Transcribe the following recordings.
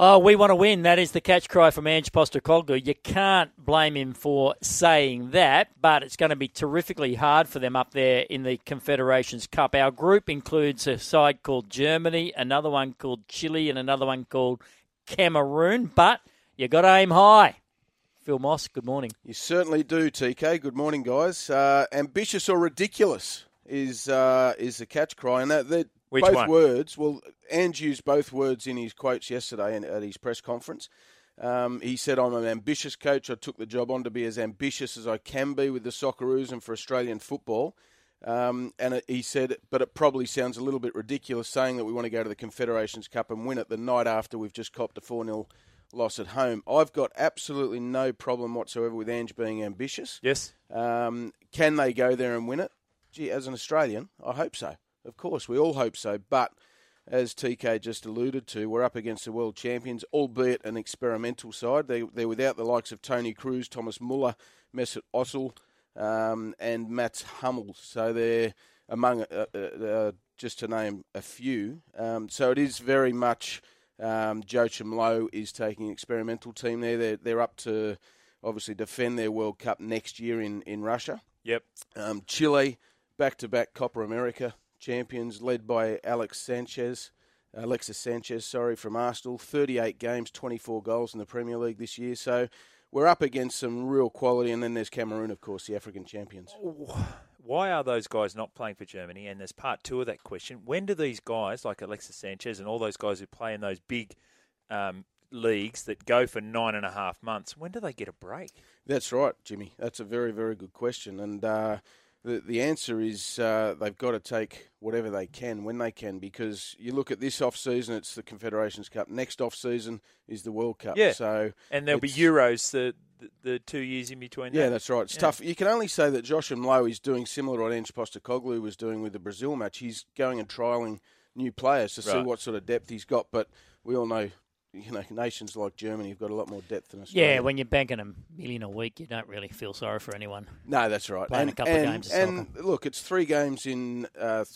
Oh, we want to win. That is the catch cry from Ange Postecoglou. You can't blame him for saying that, but it's going to be terrifically hard for them up there in the Confederations Cup. Our group includes a side called Germany, another one called Chile, and another one called Cameroon, but you got to aim high. Phil Moss, good morning. You certainly do, TK. Good morning, guys. Ambitious or ridiculous is the catch cry, and that Which both one? words. Well, Ange used both words in his quotes yesterday at his press conference. He said, "I'm an ambitious coach. I took the job on to be as ambitious as I can be with the Socceroos and for Australian football." He said, but it probably sounds a little bit ridiculous saying that we want to go to the Confederations Cup and win it the night after we've just copped a 4-0 loss at home. I've got absolutely no problem whatsoever with Ange being ambitious. Yes. Can they go there and win it? Gee, as an Australian, I hope so. Of course, we all hope so. But as TK just alluded to, we're up against the world champions, albeit an experimental side. They're without the likes of Tony Cruz, Thomas Muller, Mesut Ozil, and Mats Hummels. So they're among, just to name a few. So it is very much Joachim Low is taking an experimental team there. They're up to obviously defend their World Cup next year in Russia. Yep. Chile, back-to-back Copa America champions, led by Alexis Sanchez, from Arsenal. 38 games, 24 goals in the Premier League this year. So we're up against some real quality. And then there's Cameroon, of course, the African champions. Why are those guys not playing for Germany? And there's part two of that question. When do these guys, like Alexis Sanchez and all those guys who play in those big leagues that go for 9.5 months, when do they get a break? That's right, Jimmy. That's a very, very good question. And the answer is they've got to take whatever they can when they can, because you look at this off-season, it's the Confederations Cup. Next off-season is the World Cup. Yeah, so and there'll be Euros the 2 years in between that. Yeah, that's right. It's tough. You can only say that Joachim Low is doing similar to what Ange Postecoglou was doing with the Brazil match. He's going and trialling new players to see what sort of depth he's got. But we all know, nations like Germany have got a lot more depth than Australia. Yeah, when you're banking $1 million a week, you don't really feel sorry for anyone. No, that's right. Playing a couple of games of soccer. And look, it's 3 games in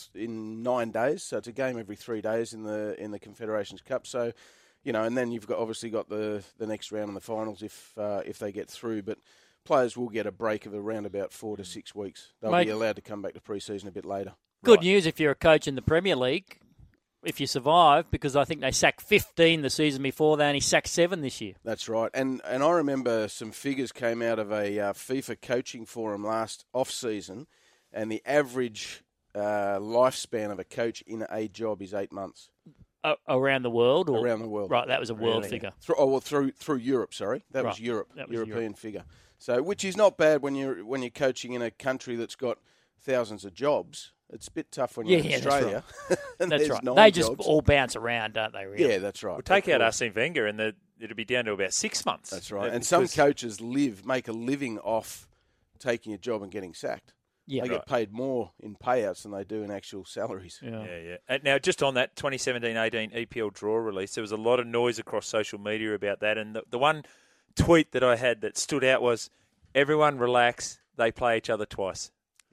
9 days, so it's a game every 3 days in the Confederations Cup. So, and then you've obviously got the next round in the finals if they get through. But players will get a break of around about 4 to 6 weeks. They'll be allowed to come back to pre-season a bit later. Good news if you're a coach in the Premier League, if you survive, because I think they sacked 15 the season before. They only sacked 7 this year. That's right. And I remember some figures came out of a FIFA coaching forum last off-season, and the average lifespan of a coach in a job is 8 months. Around the world? Or? Around the world. Right, that was a world figure. Through Europe, sorry. That was Europe. That was European figure. So, which is not bad when you're coaching in a country that's got thousands of jobs. It's a bit tough when you're in Australia. That's right. That's right. They just all bounce around, don't they, really? Yeah, that's right. We'll take out Arsene Wenger and it'll be down to about 6 months. That's right. And some coaches make a living off taking a job and getting sacked. Yeah, they get paid more in payouts than they do in actual salaries. Yeah. Now, just on that 2017-18 EPL draw release, there was a lot of noise across social media about that. And the one tweet that I had that stood out was, everyone relax, they play each other twice.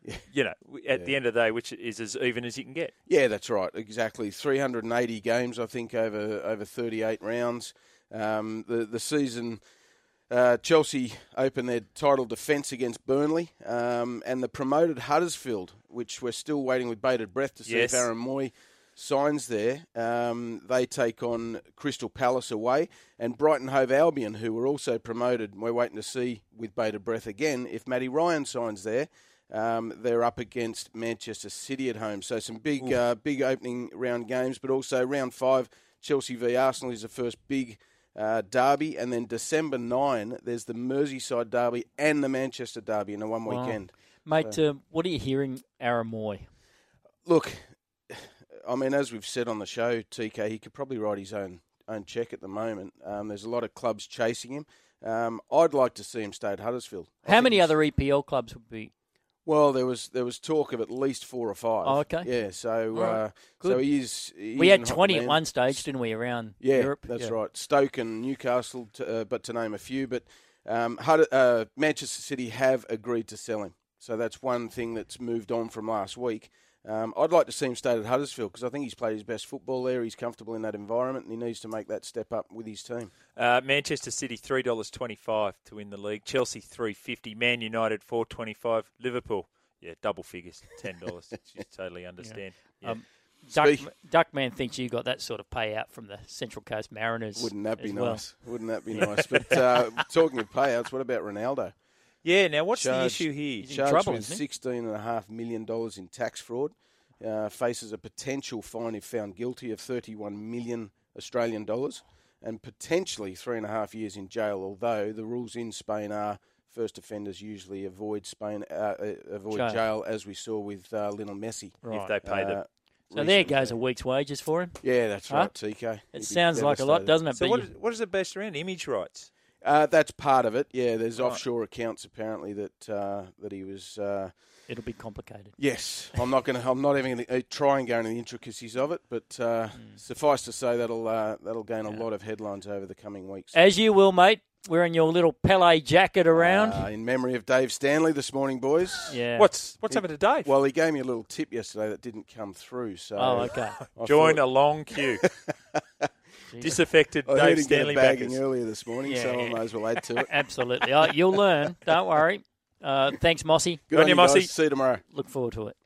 At the end of the day, which is as even as you can get. Yeah, that's right. Exactly. 380 games, I think, over 38 rounds. The season, Chelsea opened their title defence against Burnley, and the promoted Huddersfield, which we're still waiting with bated breath to see if Aaron Moy signs there. They take on Crystal Palace away, and Brighton Hove Albion, who were also promoted. We're waiting to see with bated breath again if Matty Ryan signs there. They're up against Manchester City at home. So some big opening round games, but also round 5, Chelsea v Arsenal is the first big derby. And then December 9, there's the Merseyside derby and the Manchester derby in a one weekend. Mate, what are you hearing, Aaron Moy? Look, I mean, as we've said on the show, TK, he could probably write his own cheque at the moment. There's a lot of clubs chasing him. I'd like to see him stay at Huddersfield. How many other EPL clubs would be? Well, there was talk of at least 4 or 5. Oh, okay. Yeah, so he is. We had 20 at one stage, didn't we, around Europe? That's right. Stoke and Newcastle, but to name a few. But Manchester City have agreed to sell him. So that's one thing that's moved on from last week. I'd like to see him stay at Huddersfield because I think he's played his best football there. He's comfortable in that environment, and he needs to make that step up with his team. Manchester City $3.25 to win the league. Chelsea $3.50. Man United $4.25. Liverpool, double figures, $10. Just totally understand. Yeah. Duckman thinks you got that sort of payout from the Central Coast Mariners. Wouldn't that be well. nice? Wouldn't that be nice? But talking of payouts, what about Ronaldo? Yeah, now what's the issue here? He's in Charged trouble, with $16.5 million in tax fraud. Faces a potential fine if found guilty of 31 million Australian dollars and potentially 3.5 years in jail, although the rules in Spain are first offenders usually avoid jail, as we saw with Lionel Messi. Right. If they pay them. So there goes a week's wages for him. Yeah, that's right, TK. It sounds like a lot, doesn't it? So what is it based around? Image rights? That's part of it. Yeah, there's offshore accounts apparently that he was. It'll be complicated. Yes, I'm not even going to try and go into the intricacies of it, but suffice to say that'll gain a lot of headlines over the coming weeks. As you will, mate. Wearing your little Pele jacket around. In memory of Dave Stanley this morning, boys. Yeah. What's happened to Dave? Well, he gave me a little tip yesterday that didn't come through. So okay. Join a long queue. Disaffected Dave Stanley bagging backers. earlier this morning, so I may as well add to it. Absolutely. You'll learn. Don't worry. Thanks, Mossy. Good on you, Mossy. guys. See you tomorrow. Look forward to it.